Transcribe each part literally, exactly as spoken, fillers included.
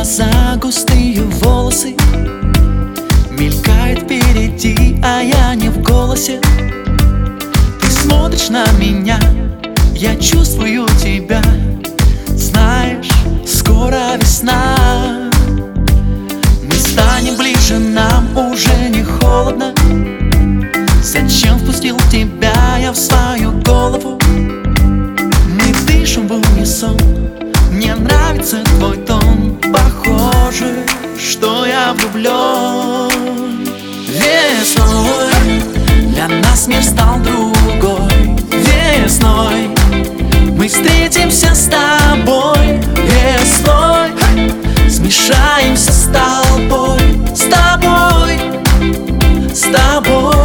глаза, густые волосы, мелькает впереди, а я не в голосе. Ты смотришь на меня, я чувствую тебя. Знаешь, скоро весна, мы станем ближе, нам уже не холодно. Зачем впустил тебя я в свою голову? Мы дышим в унисон, мне нравится твой тон. Похоже, что я влюблен. Весной для нас мир стал другой. Весной мы встретимся с тобой. Весной смешаемся с толпой. С тобой, с тобой.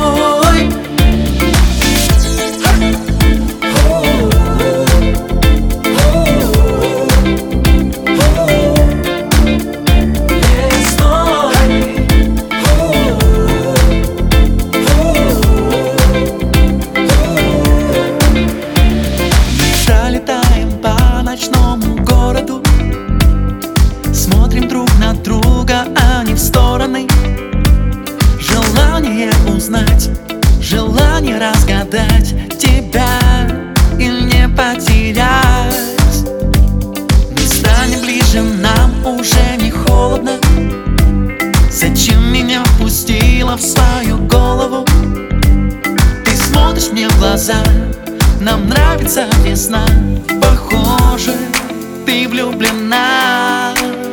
Смотрим друг на друга, а не в стороны. Желание узнать, желание разгадать тебя и не потерять. Мы станем ближе, нам уже не холодно. Зачем меня впустила в свою голову? Ты смотришь мне в глаза, нам нравится весна. Похоже, ты влюблена.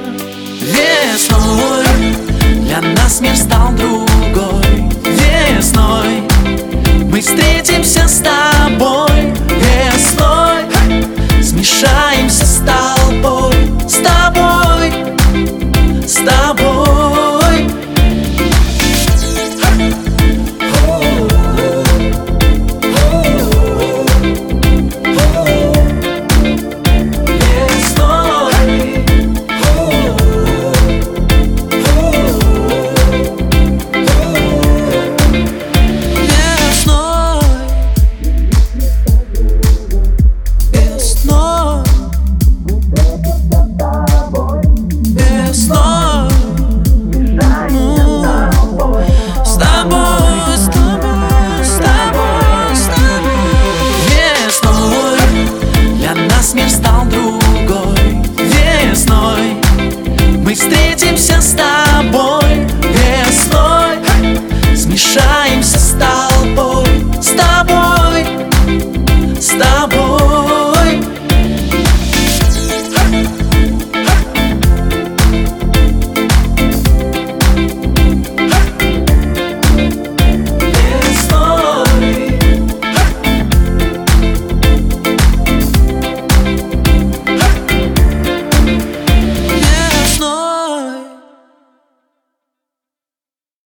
Весной для нас мир стал другой. Весной мы встретимся с тобой. Весной смешаемся с толпой. С тобой, с тобой. Мир стал другой. Весной мы встретимся с тобой. Весной смешаемся с толпой.